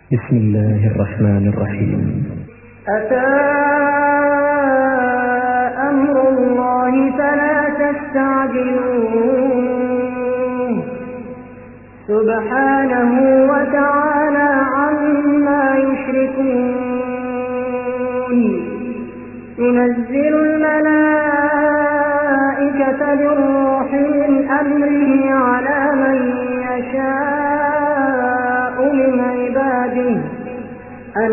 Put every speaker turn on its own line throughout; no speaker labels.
بسم الله الرحمن الرحيم.
أتى أمر الله فلا تستعجلوه سبحانه وتعالى عما يشركون. ينزل الملائكة بالروح من أمره على من يشاء من عباده أن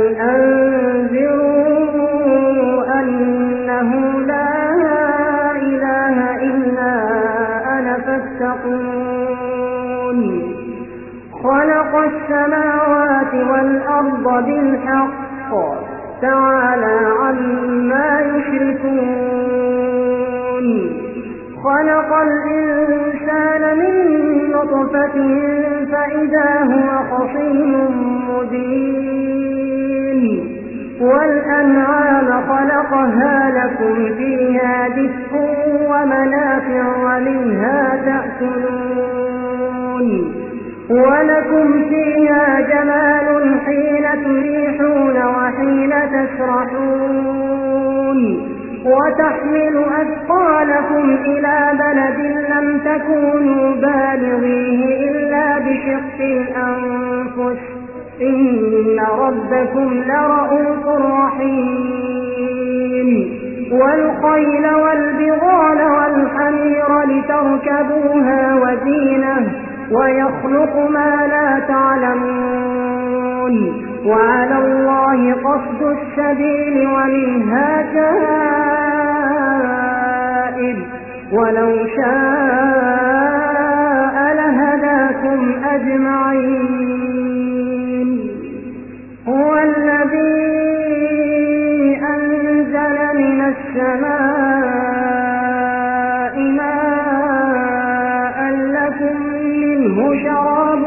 أنذروا أنه لا إله إلا أنا فاتقون. خلق السماوات والأرض بالحق تعالى عما يشركون. خلق الإنسان من نطفة فإذا هو خصيم مبين. والأنعام خلقها لكم فيها دفء ومنافع ومنها تأكلون. ولكم فيها جمال حين تريحون وحين تسرحون. وتحمل أثقالكم إلى بلد لم تكونوا بالغيه إلا بشق الأنفس إن ربكم لرؤوف رحيم. والخيل والبغال والحمير لتركبوها وزينة ويخلق ما لا تعلمون. وعلى الله قصد السبيل ومنها جائر ولو شاء لهداكم أجمعين. هو الذي أنزل من السماء ماء لكم منه شراب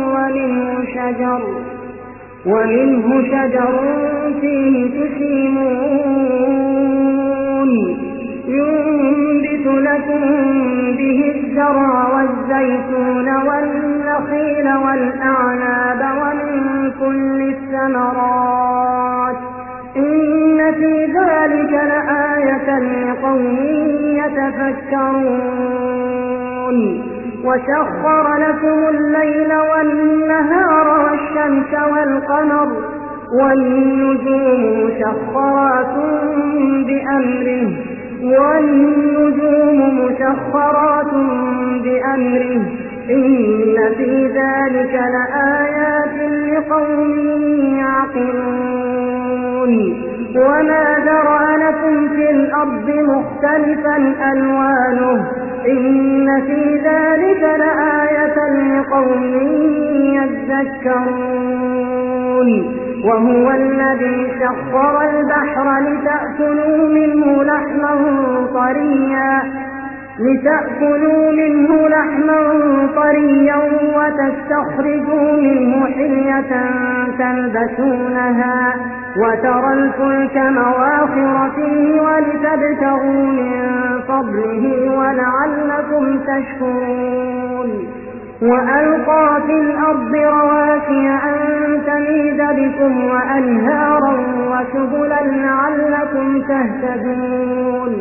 ومنه شجر فيه تسيمون. ينبت لكم به الزرع والزيتون والنخيل والأعناب ومن كل الثمرات إن في ذلك لآية لقوم يتفكرون. وسخر لكم الليل والنهار والشمس والقمر والنجوم مسخرات بأمره إن في ذلك لآيات لقوم يعقلون. وما ذرأ لكم في الأرض مختلفا ألوانه إن في ذلك لآية لقوم يذكرون. وهو الذي سخر البحر لتأكلوا منه لحما طريا وتستخرجوا منه حلية تلبسونها وترى الفلك مواخر فيه ولتبتغوا من فضله ولعلكم تشكرون. وألقى في الأرض رواسي أن تميد بكم وأنهارا وسبلا لعلكم تهتدون.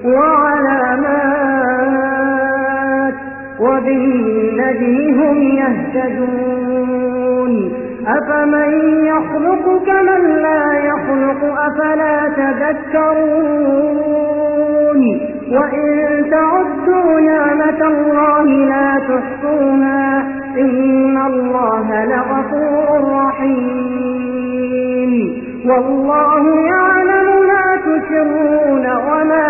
وعلامات وبالنجم هم يهتدون. أفمن يخلق كمن لا يخلق أفلا تذكرون. وإن تعدوا نعمة الله لا تحصوها إن الله لغفور رحيم. والله يعلم ما تسرون وما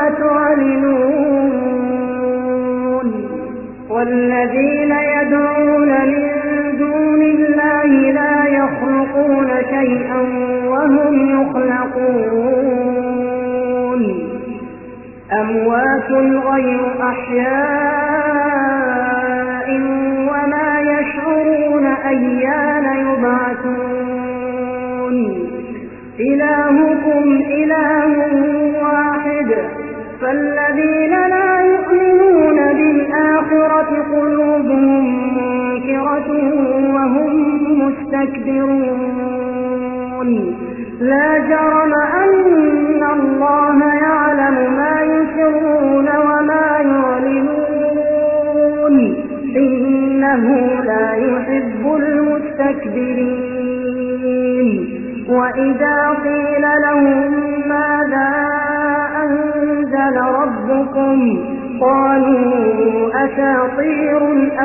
تعلنون. والذين يدعون من دون الله لا يخلقون شيئا وهم يخلقون. أموات غير أحياء وما يشعرون أيان يبعثون. إلهكم إله واحد فالذين لا يؤمنون بالآخرة قلوبهم منكرة وهم مستكبرون لا جرم أن الله يعلم ما يسرون وما يعلنون إنه لا يحب المستكبرين وإذا قيل لهم ماذا أنزل ربكم قالوا أساطير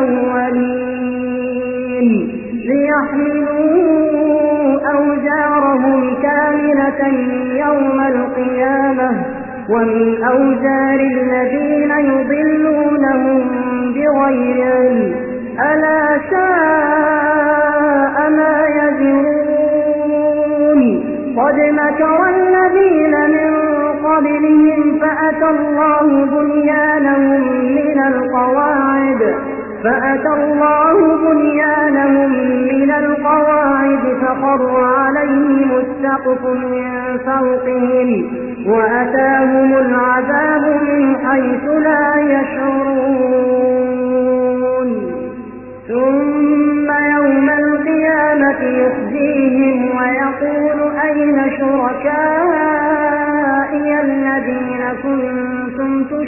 الأولين ليحملوا أوزارهم كاملة يوم القيامة ومن أوزار الذين يضلونهم بغير علم ألا ساء ما يزرون قد مكر الذين من قبلهم فأتى الله بنيانهم من القواعد فخر عليهم السقف من فوقهم وأتاهم العذاب من حيث لا يشعرون ثم يوم القيامة يخزيهم ويقول أين شركائي الذين كنتم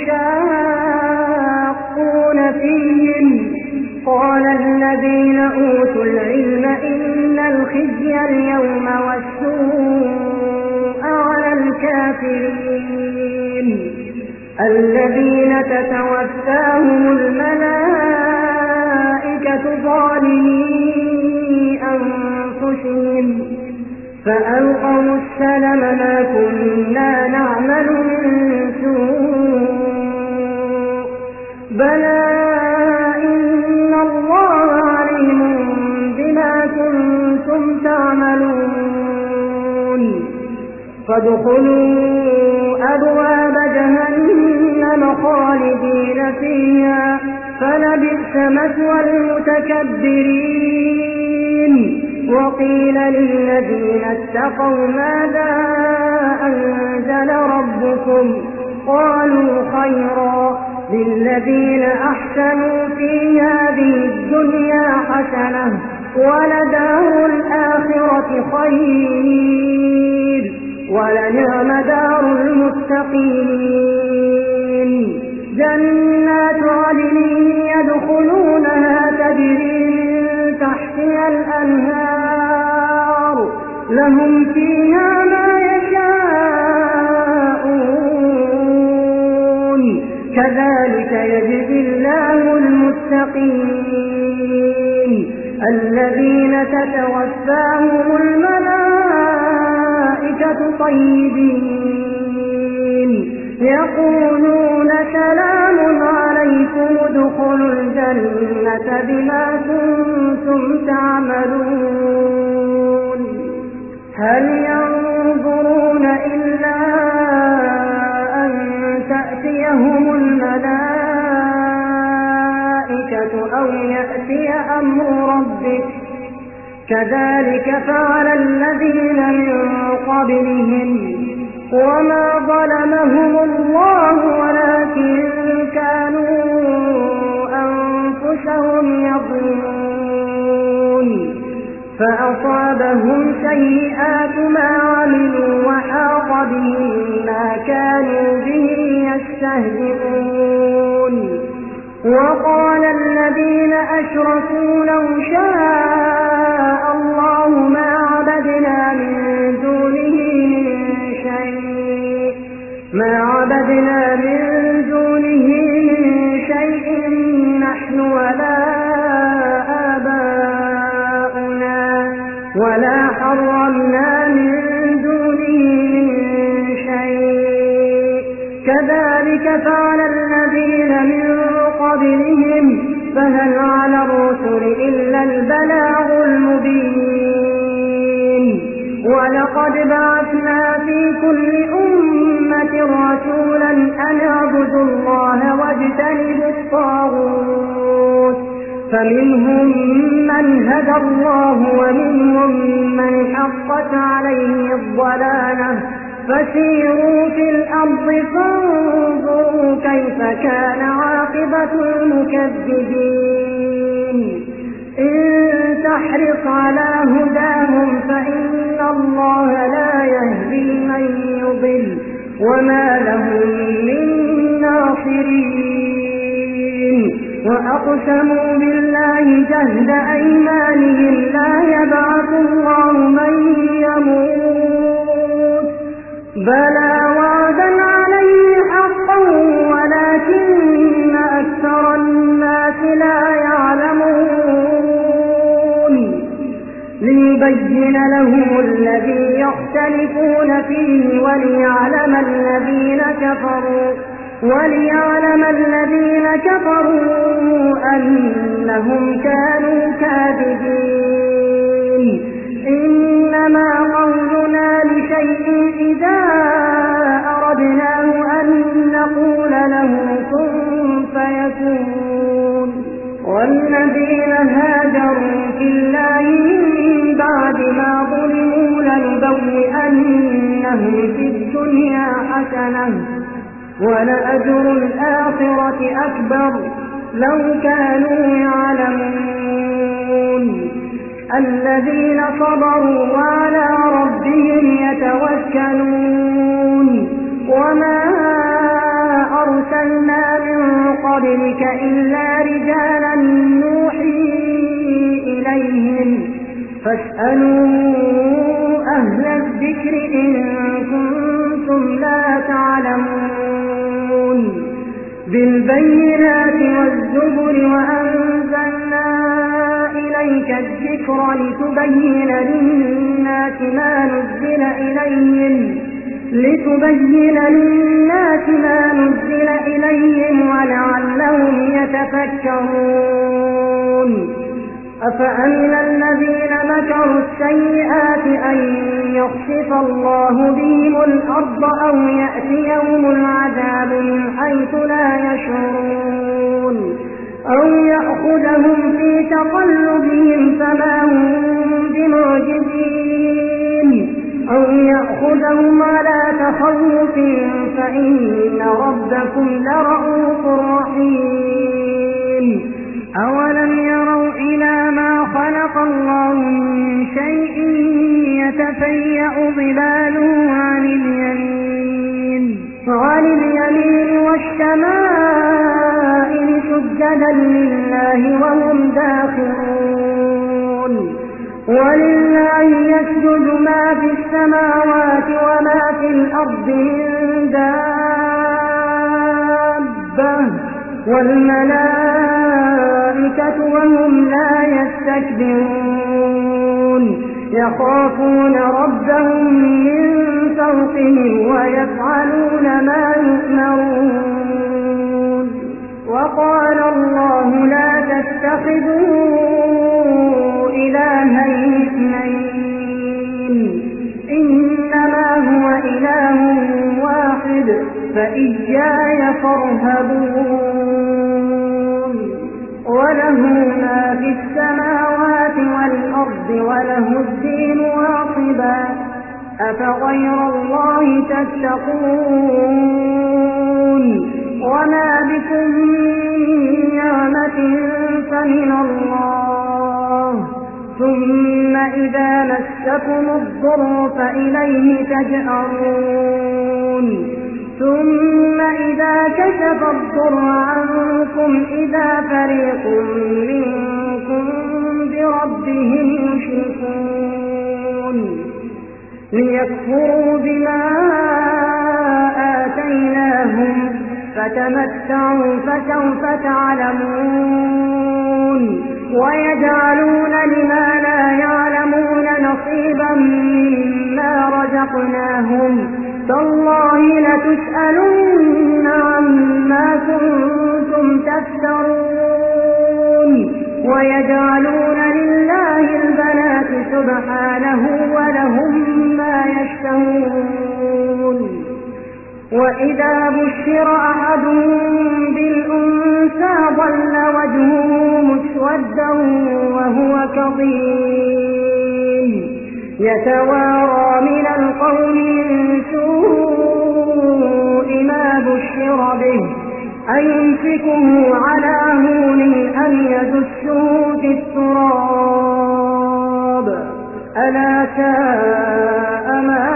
تشاقون فيهم قال الذين أوتوا العلم إن الخزي اليوم والسوء على الكافرين الذين تتوفاهم الملائكة ظالمي أنفسهم فألقوا السلم ما كنا نعمل من سوء بلى إن الله عليم بما كنتم تعملون فادخلوا أبواب جهنم خالدين فيها فلبئس مثوى المتكبرين وقيل للذين اتقوا ماذا أنزل ربكم قالوا خيرا للذين أحسنوا في هذه الدنيا حسنة ولدار الآخرة خير ولنعم دار المتقين جنات عدن يدخلونها تجري من تحتها الأنهار لهم فيها ما يشاءون كذلك يجزي الله المتقين الذين تتوفاهم الملائكة طيبين يقولون سلام عليكم ادخلوا الجنة بما كنتم تعملون هل ينظرون إلا أن تأتيهم الملائكة أو يأتي أمر ربك كذلك فعل الذين من قبلهم وما ظلمهم الله ولكن كانوا أنفسهم يظلمون فأصابهم سيئات ما عملوا وحاق بهم ما كانوا به يستهزئون وقال الذين أشركوا لو شاء الله ما عبدنا من دونه نحن ولا آباؤنا ولا حرمنا من دونه من شيء كذلك فعل الذين من قبلهم فهل على الرسل إلا البلاغ المبين ولقد بعثنا في كل أمة رسولا أن اعبدوا الله واجتنبوا الطاغوت فمنهم من هدى الله ومنهم من حقت عليه الضلالة فسيروا في الأرض فانظروا كيف كان عاقبة المكذبين إن تحرص على هداهم فإن الله لا يهدي من يضل وما لهم من ناصرين وأقسموا بالله جهد أيمانهم لا يبعث الله من يموت بلى وعدا عليه حقا ولكن أكثر الناس لا يعلمون ليبين لهم الذي يختلفون فيه وليعلم الذين كفروا أنهم كانوا كاذبين إنما قولنا لشيء إذا أردناه أن نقول له كن فيكون والذين هاجروا في الله من بعد ما ظلموا لنبوئنهم في الدنيا حسنة ولأجر الآخرة أكبر لو كانوا يعلمون الذين صبروا وعلى ربهم يتوكلون وما أرسلنا من قبلك إلا رجالا نوحي إليهم فاسألوا أهل الذكر إن كنتم لا تعلمون بالبينات والزبر وأنزلنا إليك الذكر لتبين للناس ما نزل إليهم ولعلهم يتفكرون أفأمن الذين مكروا السيئات أن يخسف الله بهم الأرض أو يأتيهم العذاب من حيث لا يشعرون أو يأخذهم في تقلبهم فما هم بمعجزين أو يأخذهم على تخوف فإن ربكم لرءوف رحيم أولم يروا إلى ما خلق الله من شيء يتفيأ ظلاله عن اليمين والشمائل سجدا لله وهم داخرون ولله يسجد ما في السماوات وما في الأرض من دابة والملائكة وهم لا يستكبرون يخافون ربهم من فوقهم ويفعلون ما يؤمرون وقال الله لا تتخذوا إلهين اثنين إنما هو إله واحد فإياي فارهبون وله ما في السماوات والأرض وله الدين واصبا أفغير الله تتقون وما بكم من نعمة فمن الله ثم إذا مسكم الضر فإليه تجأرون ثم إذا كشف الضر عنكم إذا فريق منكم بربهم يشركون ليكفروا بما آتيناهم فتمتعوا فسوف تعلمون ويجعلون لما لا يعلمون نصيبا مما رزقناهم تالله لتسألن عما كنتم تفترون ويجعلون لله البنات سبحانه ولهم ما يشتهون وإذا بشر أحدهم بالأنثى ظل وجهه مسودا وهو كظيم يتوارى من القوم من سوء ما بشر به أيمسكه على هون أم يدسه ونبعثه في التراب ألا ساء ما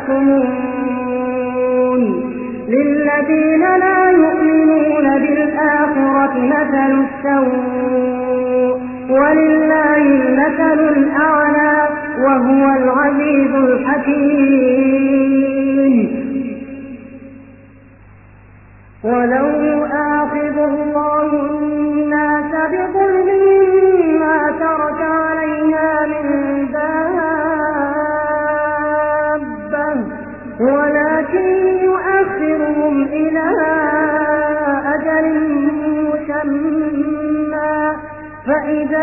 يحكمون للذين لا يؤمنون بالآخرة مثل السوء ولله المثل الأعلى وهو العزيز الحكيم ولو يؤاخذ الله الناس بظلمهم ما ترك عليها من دابة ولكن يؤخرهم إلى أجل مسمى فإذا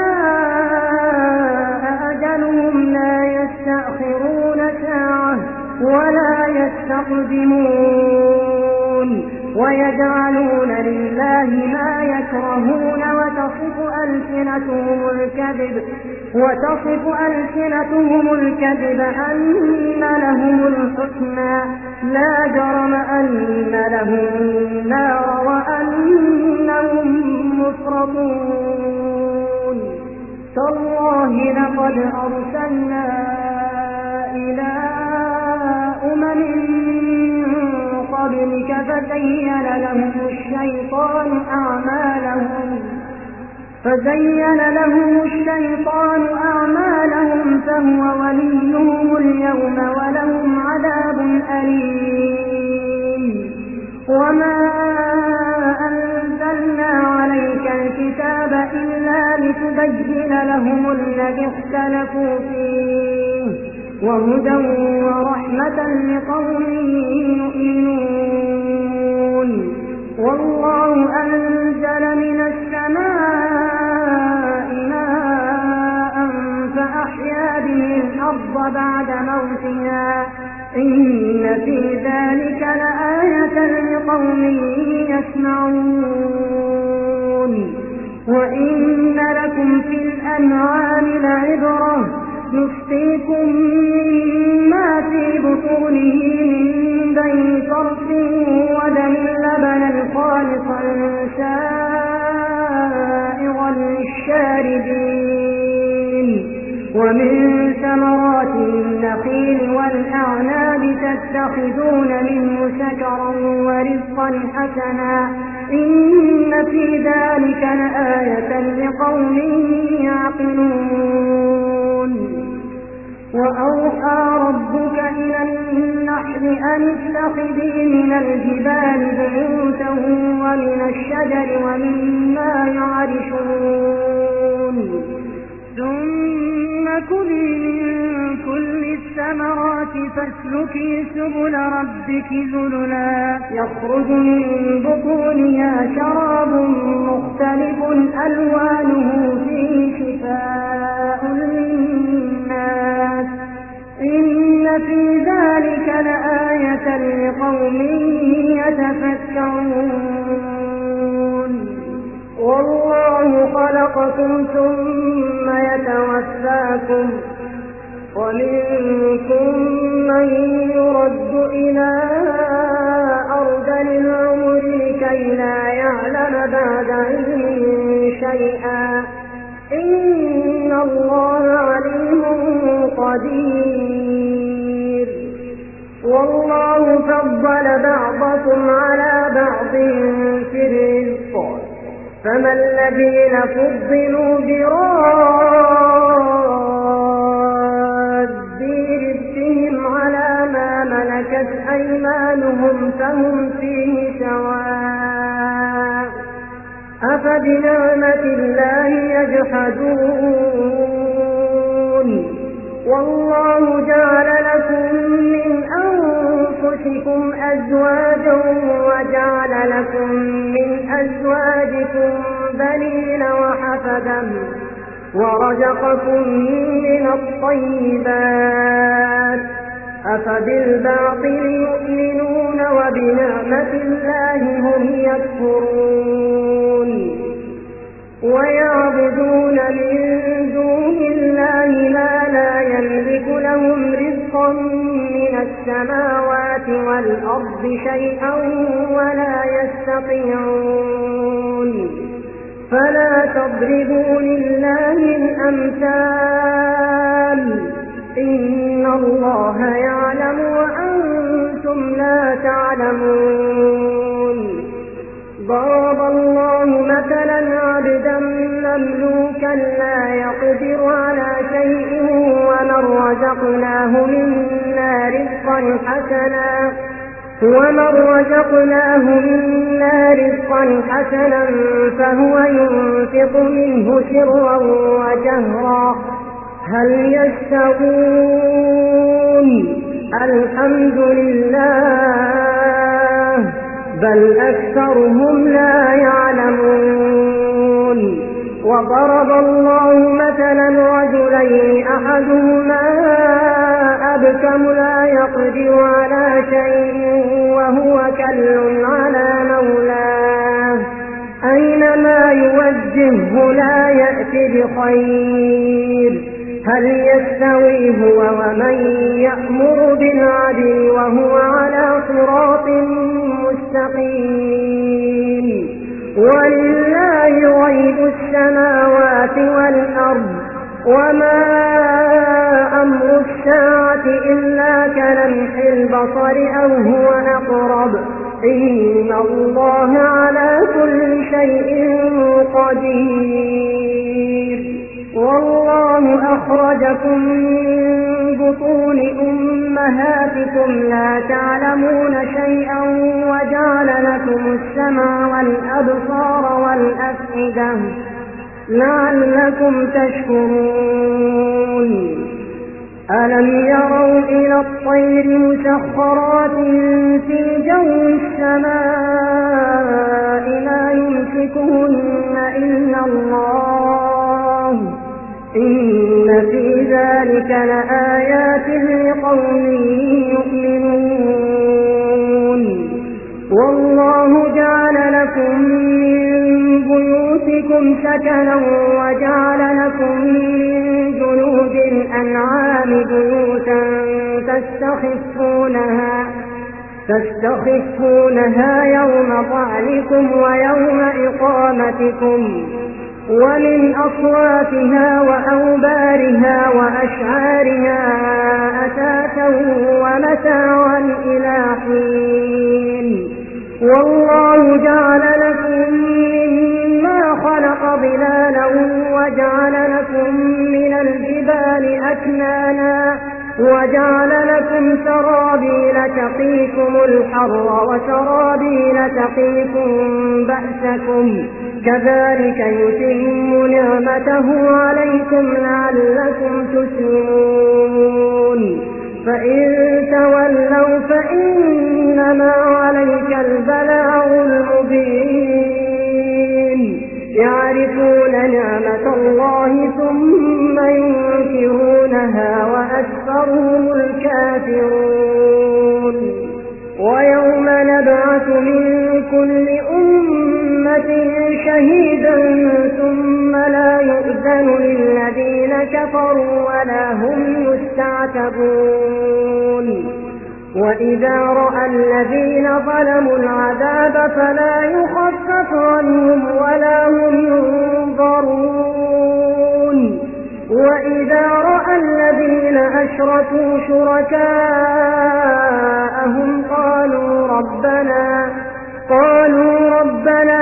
جاء أجلهم لا يستأخرون ساعة ولا يستقدمون ويجعلون لله ما يكرهون وتصف ألسنتهم الكذب أن لهم الحسنى لا جرم أن لهم النار وأنهم مفرطون تالله لقد أرسلنا إلى أمم قبلك فزين لهم الشيطان أعمالهم فهو وليهم اليوم ولهم عذاب أليم وما أنزلنا عليك الكتاب إلا لتبين لهم الذي اختلفوا فيه وهدى ورحمة لقوم يؤمنون والله أنزل من السماء ماء فأحيا به الأرض بعد موتها إن في ذلك لآية لقوم يسمعون وإن لكم في الأنعام لعبرة نسقيكم مما في بطونه من بين فرث ودم لبنا خالصا سائغا للشاربين ومن ثمرات النخيل والأعناب تتخذون منه سكرا ورزقا حسنا إن في ذلك لآية لقوم يعقلون وأوحى ربك إلى النحل أن اتخذي من الجبال بيوتا ومن الشجر ومما يعرشون ثم كلي من كل الثمرات فاسلكي سبل ربك ذللا يخرج من بطونها شراب مختلف ألوانه فيه شفاء للناس إن في ذلك لآية لقوم يتفكرون والله خلقكم ثم يتوفاكم ومنكم من يرد إلى أرذل العمر لكي لا يعلم بعد علم شيئا إن الله عليم قدير والله فضل بعضكم على بعض في الرزق فما الذين فضلوا براد رزقهم على ما ملكت أيمانهم فهم فيه سواء أفبنعمة الله يجحدون والله جعل لكم من أنفسكم أزواجا وجعل لكم من أزواجكم بنين وحفدا ورزقكم من الطيبات أفبالباطل يؤمنون وبنعمة الله هم يكفرون ويعبدون من دون الله ما لا يملك لهم رزقا من السماوات والأرض شيئا ولا يستطيعون فلا تضربوا لله الأمثال إن الله يعلم وأنتم لا تعلمون ضرب الله مثلا عبدا مملوكا لا يقدر على شيء ومن رزقناه منا رزقا حسنا فهو ينفق منه سرا وجهرا هل يستوون الحمد لله بل أكثرهم لا يعلمون وضرب الله مثلا رجلين أحدهما أبكم لا يقدر على شيء وهو كل على مولاه أينما يوجهه لا يأتي بخير هل يستوي هو ومن يأمر بالعدل وهو على صراط مستقيم ولله غيب السماوات والأرض وما أمر الساعة إلا كلمح البصر أو هو أقرب إن الله على كل شيء قدير والله أخرجكم من بطون أمهاتكم لا تعلمون شيئا وجعل لكم السمع والأبصار والأفئدة لعلكم تشكرون ألم يروا إلى الطير مسخرات في جو السماء ما يمسكهن إلا الله إن في ذلك لآيات لقوم يؤمنون والله جعل لكم من بيوتكم سكنا وجعل لكم من جلود الأنعام بيوتا تستخفونها يوم ظعنكم ويوم إقامتكم ومن أصواتها وأوبارها وأشعارها أثاثا ومتاعا إلى حين والله جعل لكم مما خلق ظلالا وجعل لكم من الجبال أكنانا وجعل لكم سرابيل تقيكم الحر وسرابيل تقيكم بأسكم كذلك يتم نعمته عليكم لعلكم تسلمون فإن تولوا فإنما عليك البلاغ المبين يعرفون نعمة الله ثم ينكرونها وأكثرهم الكافرون ويوم نبعث من كل أمة شهيدا ثم لا يؤذن للذين كفروا ولا هم يستعتبون وإذا رأى الذين ظلموا العذاب فلا يخفف عنهم ولا هم ينظرون وإذا رأى الذين أشركوا شركاءهم قالوا ربنا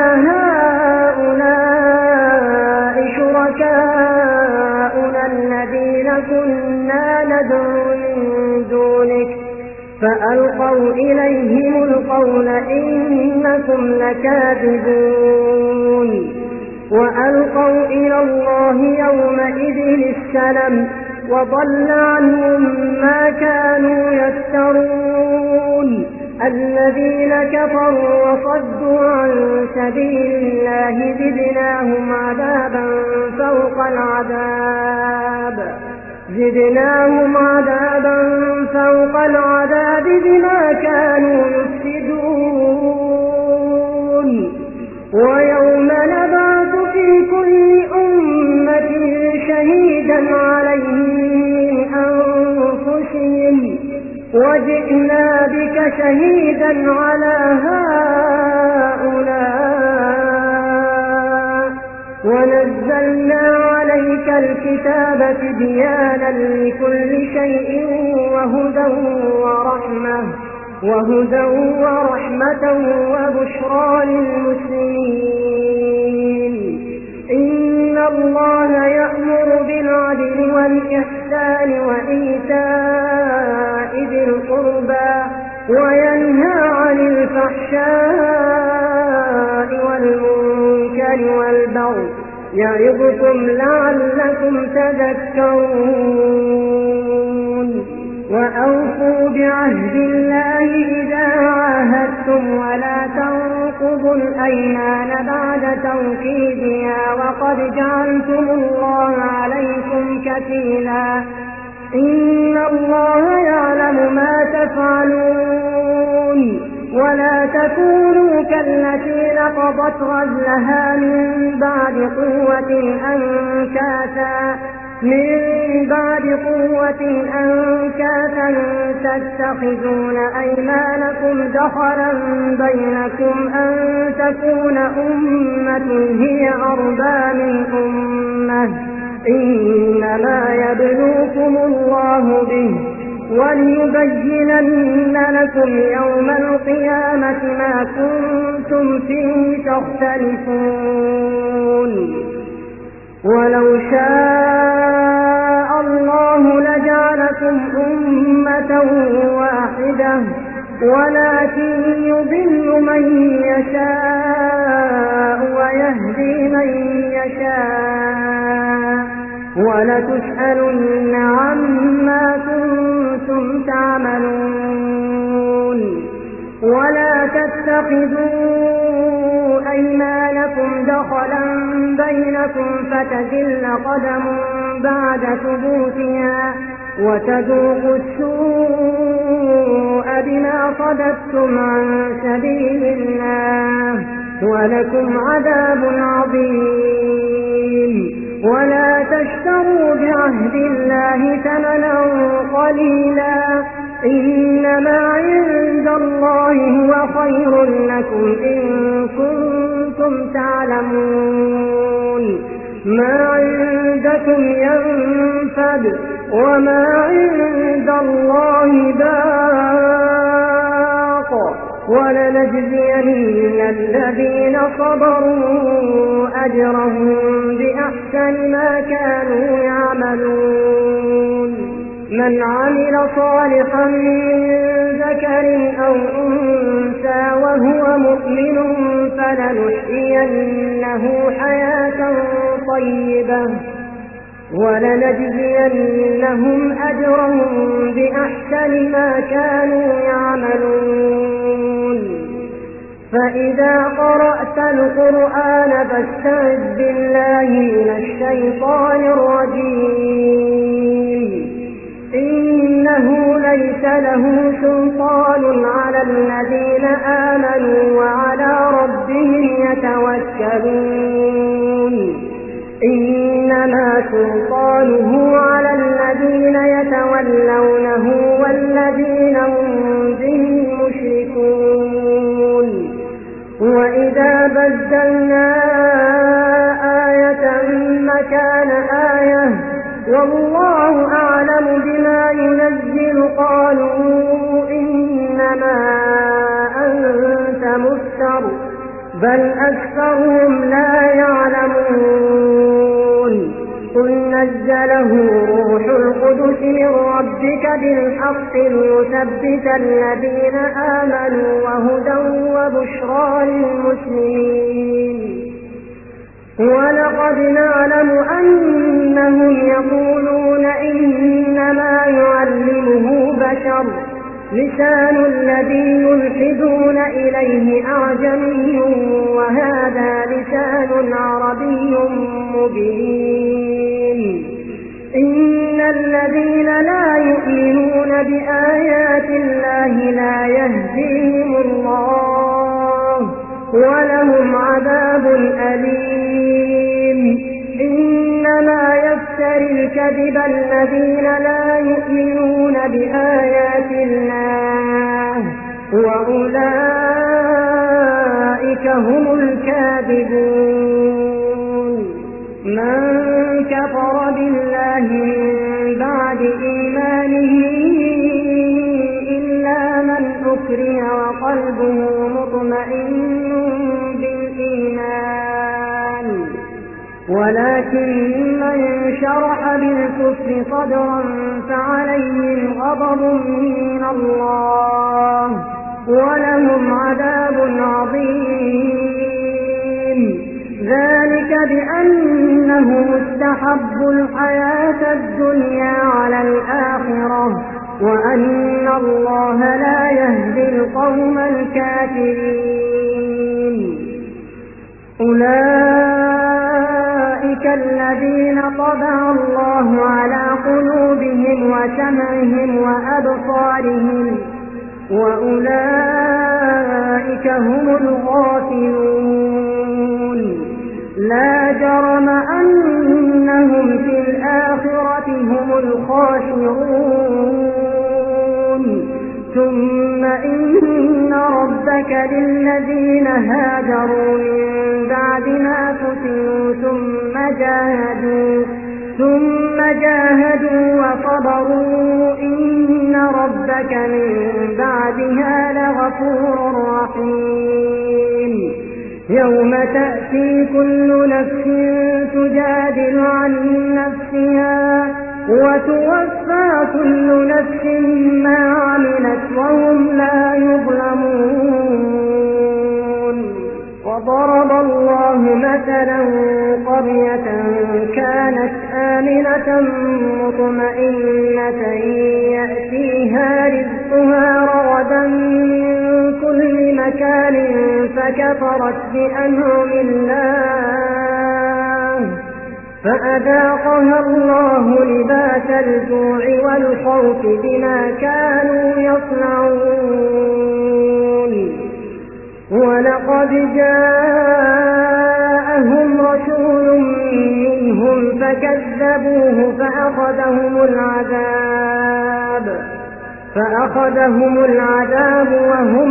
هؤلاء شركاؤنا الذين كنا ندعو من دونك فألقوا إليهم القول إنكم لكاذبون وألقوا إلى الله يومئذ السلم وضل عنهم ما كانوا يفترون الذين كفروا وصدوا عن سبيل الله زدناهم عذابا فوق العذاب بما كانوا يفسدون ويوم نبعث في كل أمة شهيدا عليهم من أنفسهم وجئنا بك شهيدا على هؤلاء ونزلنا عليك الكتاب تبيانا لكل شيء وهدى ورحمة وبشرى للمسلمين. إن الله يأمر بالعدل والإحسان وإيتاء ذي القربى وينهى عن الفحشاء والمنكر والبغي يعظكم لعلكم تذكرون. وأوفوا بعهد الله إذا عاهدتم ولا تنقضوا الأيمان بعد توكيدها وقد جعلتم الله عليكم كفيلا. إن الله يعلم ما تفعلون. ولا تكونوا كالتي نقضت غزلها من بعد قوة أنكاثا تتخذون أيمانكم دخلا بينكم أن تكون أمة هي أربى من أمة. إنما يبلوكم الله به وليبينن لكم يوم القيامة ما كنتم فيه تختلفون. ولو شاء الله لجعلكم أمة واحدة ولكن يضل من يشاء ويهدي من يشاء ولتسألن عما كنتم تعملون. ولا تتخذوا أيمانكم دخلا بينكم فتزل قدم بعد ثبوتها وتذوقوا السوء بما صددتم عن سبيل الله ولكم عذاب عظيم. ولا تشتروا بعهد الله ثمنا قليلا. إنما عند الله هو خير لكم إن كنتم تعلمون. ما عندكم ينفد وما عند الله باق ولنجزين الذين صبروا أجرهم بأحسن ما كانوا يعملون. من عمل صالحا من ذكر أو أنثى وهو مؤمن فلنحيينه حياة طيبة ولنجزينهم أجرهم بأحسن ما كانوا يعملون. فإذا قرأت القرآن فاستعذ بالله من الشيطان الرجيم. إنه ليس له سلطان على الذين آمنوا وعلى ربهم يتوكلون. إنما سلطانه على الذين يتولونه والذين هم به مشركون. وإذا بدلنا آية مكان آية والله أعلم بما ينزل قالوا إنما أنت مفتر بل أكثرهم لا يعلمون. قل نزله روح القدس من ربك بالحق ليثبت الذين آمنوا وهدى وبشرى للمسلمين. ولقد نعلم أنهم يقولون إنما يعلمه بشر لسان الذي يلحدون إليه أعجمي وهذا لسان عربي مبين. إن الذين لا يؤمنون بآيات الله لا يهديهم الله ولهم عذاب أليم. إنما يفتري الكذب الذين لا يؤمنون بآيات الله وأولئك هم الكاذبون. ولكن من شرح بالكفر صدرا فعليهم غضب من الله ولهم عذاب عظيم. ذلك بأنهم استحبوا الحياة الدنيا على الآخرة وأن الله لا يهدي القوم الكافرين. أولئك الذين طبع الله على قلوبهم وسمعهم وأبصارهم وأولئك هم الغافلون. لا جرم أنهم في الآخرة هم الخاسرون. ثم إن ربك للذين هاجروا من بعد ما فتنوا ثم جاهدوا وصبروا إن ربك من بعدها لغفور رحيم. يوم تأتي كل نفس تجادل عن نفسها وتوفى كل نفس ما عملت وهم لا يظلمون. وضرب الله مثلا قرية كانت آمنة مطمئنة يأتيها رزقها رغدا من كل مكان فكفرت بأنعم الله فأذاقها الله لباس الجوع والخوف بما كانوا يصنعون. ولقد جاءهم رسول منهم فكذبوه فأخذهم العذاب وهم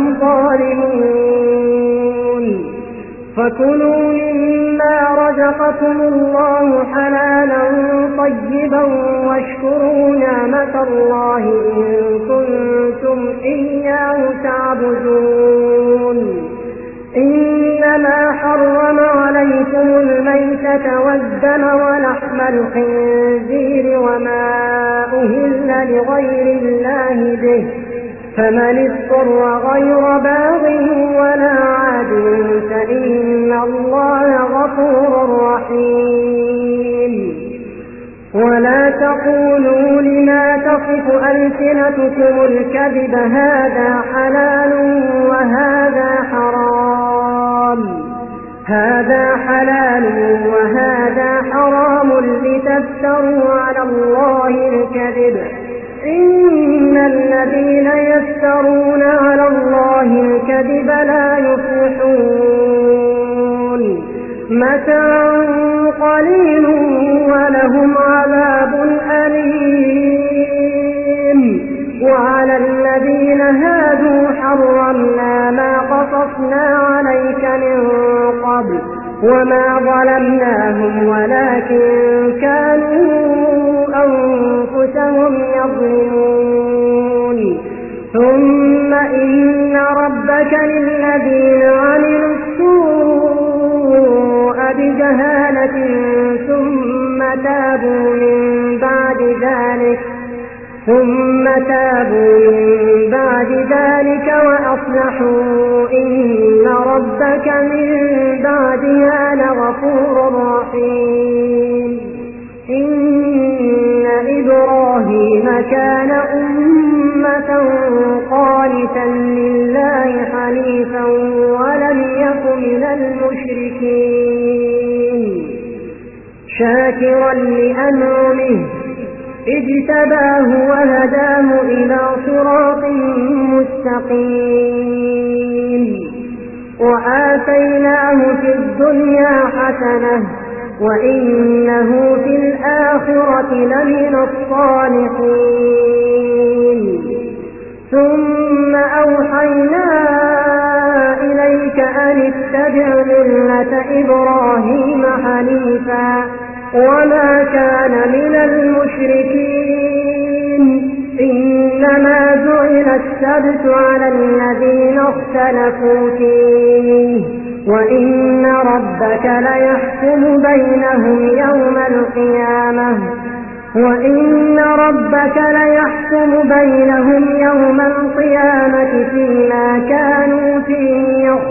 ظالمون. فكلوا مما رزقكم الله حلالا طيبا واشكروا نعمة الله إن كنتم إياه تعبدون. إنما حرم عليكم الميتة والدم ولحم الخنزير وما أهل لغير الله به فمن اضطر غير باغ ولا عاد فإن الله غفور رحيم. ولا تقولوا لما تصف ألسنتكم الكذب هذا حلال وهذا حرام لتفتروا على الله الكذب. إن الذين يفترون على الله الكذب لا يفلحون. متاع قليل ولهم عذاب أليم. وعلى الذين هادوا حرمنا ما قصصنا عليك من قبل وما ظلمناهم ولكن كانوا أنفسهم يظلمون. ثم إن ربك للذين عملوا السوء بجهالة ثم تابوا من بعد ذلك وأصلحوا إن ربك من بعدها لغفور رحيم. إن إبراهيم كان أمة قانتا لله حنيفا ولم يك من المشركين شاكرا لأنعمه اجتباه وهداه إلى صراط مستقيم. وآتيناه في الدنيا حسنة وإنه في الآخرة لمن الصالحين. ثم أوحينا إليك أن اتبع ملة إبراهيم حنيفا وما كان من المشركين. إنما جعل السبت على الذين اختلفوا فيه وإن ربك ليحكم بينهم يوم القيامة فيما كانوا فيه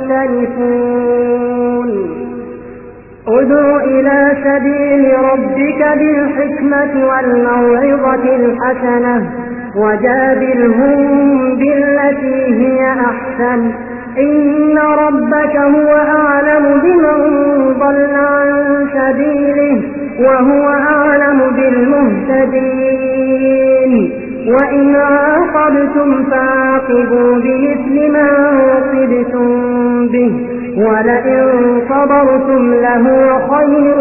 يختلفون ادع إلى سبيل ربك بالحكمة والموعظة الحسنة وجادلهم بالتي هي أحسن إن ربك هو أعلم بمن ضل عن سبيله وهو أعلم بالمهتدين وإن عاقبتم فعاقبوا بمثل ما عوقبتم به ولئن صبرتم لهو خير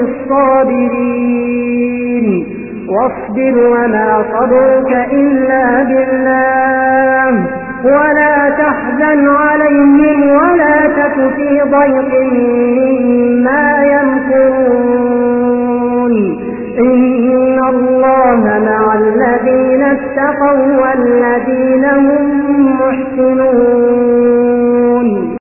للصابرين واصبر وما صبرك إلا بالله ولا تحزن عليهم ولا تك في ضيق مما يمكرون إن الله مع الذين اتقوا والذين هم محسنون